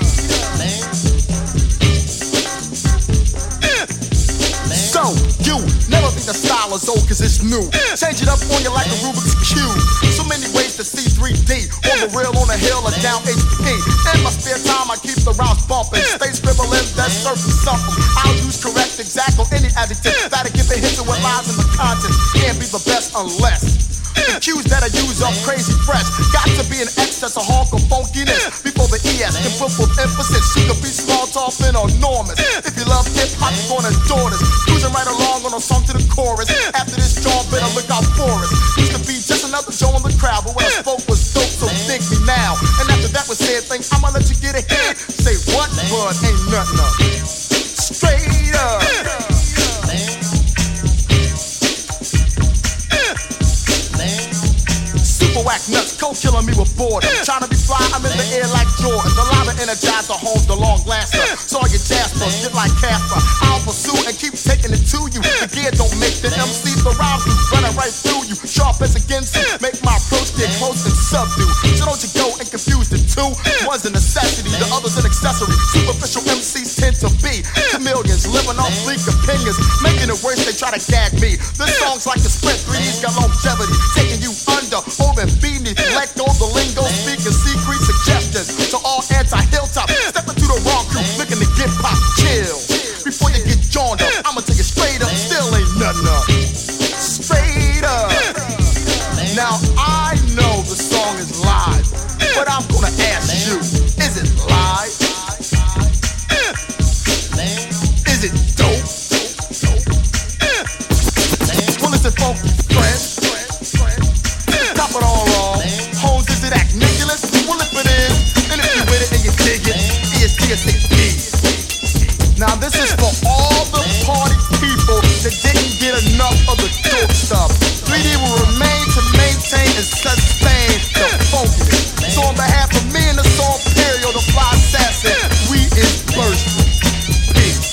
So, you never be the style of old cause it's new. Change it up on you like a Rubik's Cube. So many ways to see 3D. On the real, on the hill, or down HP. In my spare time, I keep the rounds bumping. Stay scribbling, that surface something. I'll use correct, exact, or any adjective that'll give it hit with lies in the content. Can't be the best unless the cues that I use are crazy fresh. Got to be an excess of honk or funkiness before the ES can put with emphasis. You can be small, tall, thin, or enormous. If you love hip hop, you're gonna adore this. Cruising right along on a song to the chorus. After this job, better look out for us. Used to be just another Joe in the crowd, but when I spoke was dope, so dig me now. And after that was said, think I'ma let you get ahead. Say what, bud? Ain't nothing up. Straight up. Super whack nuts, cold killing me with boredom. Trying to be fly, I'm in the air like Jordan. The lava energizer holds the long blaster. Saw your Jaspers, get like Casper. I'll pursue and keep taking it to you. The gear don't make the MC, the rhymes do running right through you. Sharp as against you, make my approach get close and subdue. So don't you go and confuse the two. One's a necessity, the other's an accessory. Superficial MCs tend to be chameleons, living off bleak opinions. Making it worse, they try to gag me. This song's like a sprint, 3D's got longevity. Taking you under, over and beneath. Let go the lingo, speaking secret suggestions. To all anti-hilltop, step into the wrong crew, looking to get pop, chill. Before you get joined up, I'ma take it straight up, still ain't nothing up. Straight up. Now I know the song is live, but I'm gonna ask you, is it live? Is it dope? Well, is it funky, friend? Top it all wrong. Hoes, is it act Nicholas? Well, if it is, then if you with it and you dig it, EST. Now this is for all the party people that didn't get enough of the dope stuff. 3D will remain to maintain and sustain the funkiness. So on behalf of me and the song Imperial, the fly assassin, we is bursting. Peace.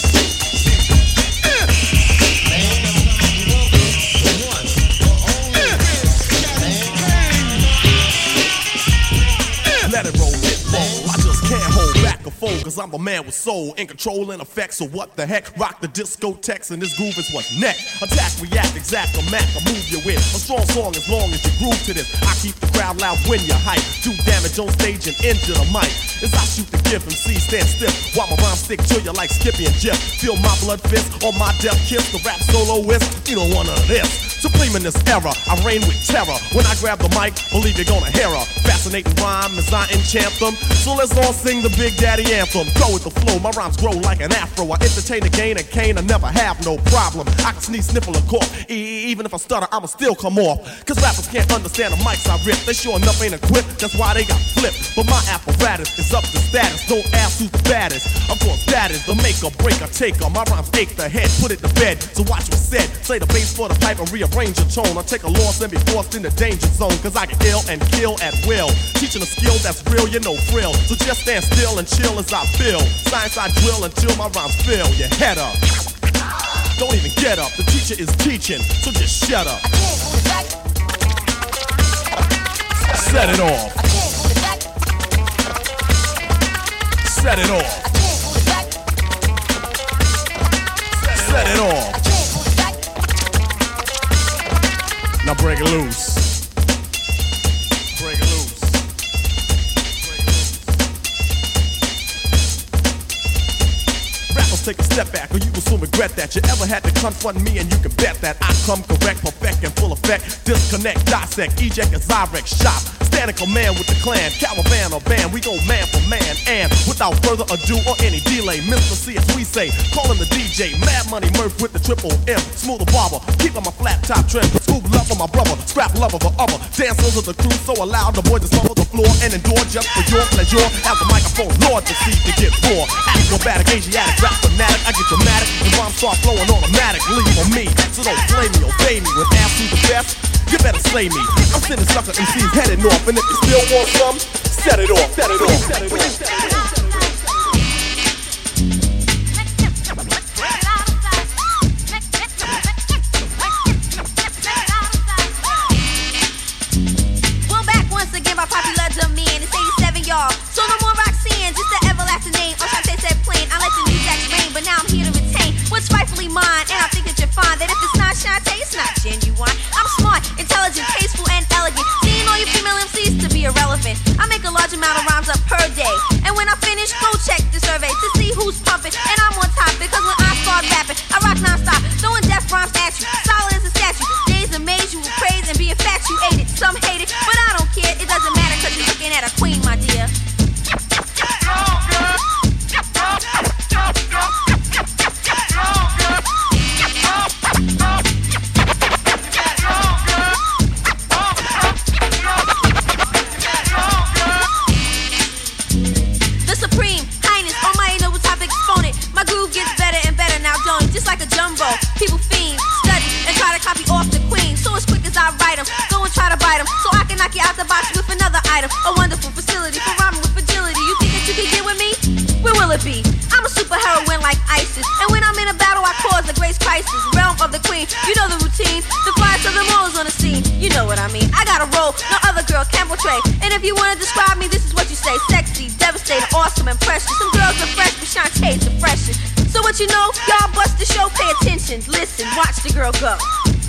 Let it roll, get roll. I just can't hold back or fold, cause I'm the man with soul, in control and effect. So what the heck? Rock the discotheques and this groove is what's next. Attack, react, exact, or mac, or move you in. A strong song as long as you groove to this. I keep the crowd loud when you hype. Do damage on stage and injure the mic. As I shoot the gift, MC stand stiff while my rhymes stick to you like Skippy and Jeff. Feel my blood fist on my death kiss. The rap soloist, you don't want none of this. Supreme in this era, I reign with terror. When I grab the mic, believe you're gonna hear her. Fascinating rhyme as I enchant them. So let's all sing the Big Daddy anthem. Go with the flow, my rhymes grow like an afro. I entertain the gain and cane, I never have no problem. I can sneeze, sniffle, or cough. Even if I stutter, I'ma still come off. Cause rappers can't understand the mics I rip. They sure enough ain't equipped, that's why they got flipped. But my apparatus is up to status. Don't ask who's the baddest. Of course that is the maker, breaker, taker. My rhymes ache the head, put it to bed. So watch what's said. Play the bass for the pipe and rearrange your tone. I take a loss and be forced in the danger zone. Cause I get ill and kill at will. Teaching a skill that's real, you know frill. So just stand still and chill as I feel. Science I drill until my rhymes fill your head up. Don't even get up, the teacher is teaching, so just shut up. Set it off. Set it off. Set it off. Now break it loose. Break it loose. Rappers take a step back or you will soon regret that you ever had to confront me, and you can bet that I come correct, perfect, and full effect. Disconnect, dissect, eject, and Zyrex shop. Stand in command with the clan, caravan or band. We go man for man, and without further ado or any delay, Mr. C as we say, calling the DJ, Mad Money Murph with the triple M, smoother barber, keep on my flat top trim, scoop love for my brother, scrap lover for other. Dancers of the crew so allowed the boys to smother the floor and endure just for your pleasure. As the microphone, Lord, to see to get raw. Acrobatic, Asiatic, rap fanatic, I get dramatic, and rhymes start flowing automatically for me. So don't blame me, obey me. When asked who's the best, you better slay me. I'm sending sucker MCs heading off, and if you still want some, set it off, set it off, set it off. what you know? Y'all bust the show, pay attention. Listen, watch the girl go.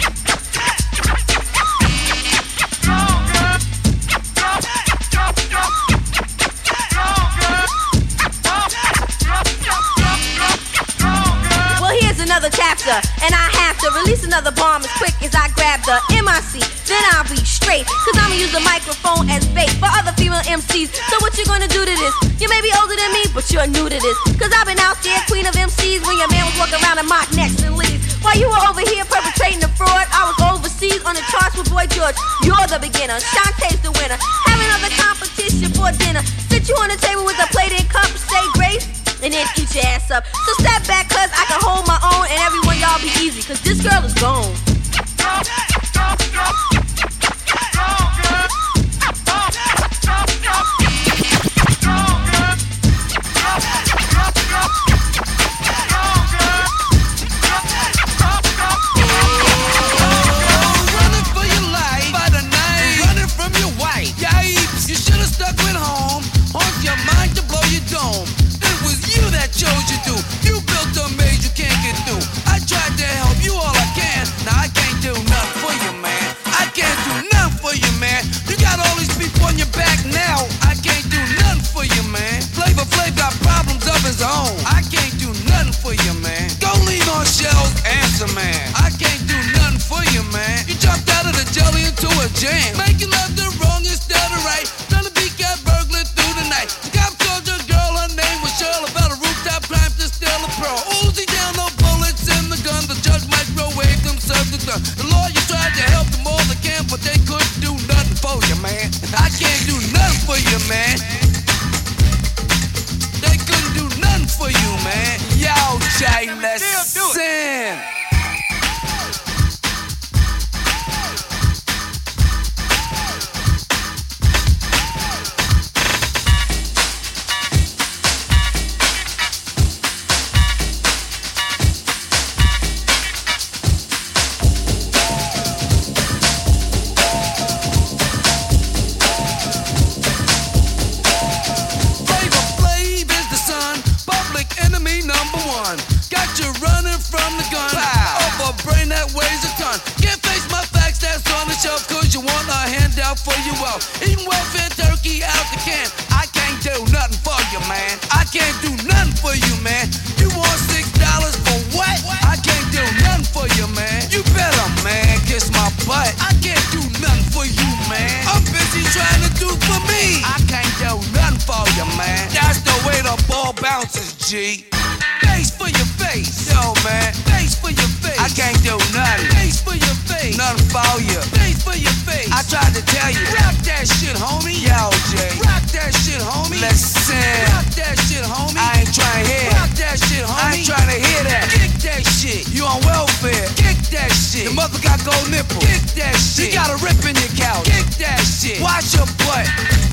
Well, here's another chapter, and I have to release another bomb as quick as I grab the MIC. Then I'll be straight, cause I'ma use the microphone as bait for other female MCs. So what you gonna do to this? You may be older than me, but you're new to this. Cause I've been out there, queen of MCs, when your man was walking around in mock necks and leaves. While you were over here perpetrating the fraud, I was overseas on the charts with Boy George. You're the beginner, Shantae's the winner. Have another competition for dinner. Sit you on the table with a plate and cup, say grace, and then eat your ass up. So step back, cause I can hold my own, and everyone y'all be easy, cause this girl is gone. Chose you do. You built a maze you can't get through. I tried to help you all I can. Now I can't do nothing for you, man. I can't do nothing for you, man. You got all these people on your back now. I can't do nothing for you, man. Flavor Flav got problems of his own. I can't do nothing for you, man. Go lean on shells, answer, man. I can't do nothing for you, man. You jumped out of the jelly into a jam. Making love the wrong instead of right. Trying to be cat burglar through the night. The cop told your girl her name was Shirley. Climb to steal a pro. Uzi down, no bullets in the gun. The judge microwave them, serve the gun. The lawyer tried to help them all they can, but they couldn't do nothing for you, man. I can't do nothing for you, man. They couldn't do nothing for you, man. Yo, Jay, let's sin. For you all, eating welfare turkey out the can. I can't do nothing for you, man. I can't do nothing for you, man. You want $6 for what? I can't do nothing for you, man. You better, man, kiss my butt. I can't do nothing for you, man. I'm busy trying to do for me. I can't do nothing for you, man. That's the way the ball bounces, G. Face for your face, yo, man. Face for your face. I can't do nothing. Face for your face. Nothing for you. Face for your face. I tried to tell you. Rock that shit, homie. Yo, Jay. Rock that shit, homie. Listen. Rock that shit, homie. I ain't trying to hear. Rock that shit, homie. I ain't trying to hear that. Kick that shit. You on welfare. Kick that shit. The mother got gold nipples. Kick that shit. You got a rip in your couch. Kick that shit. Watch your butt.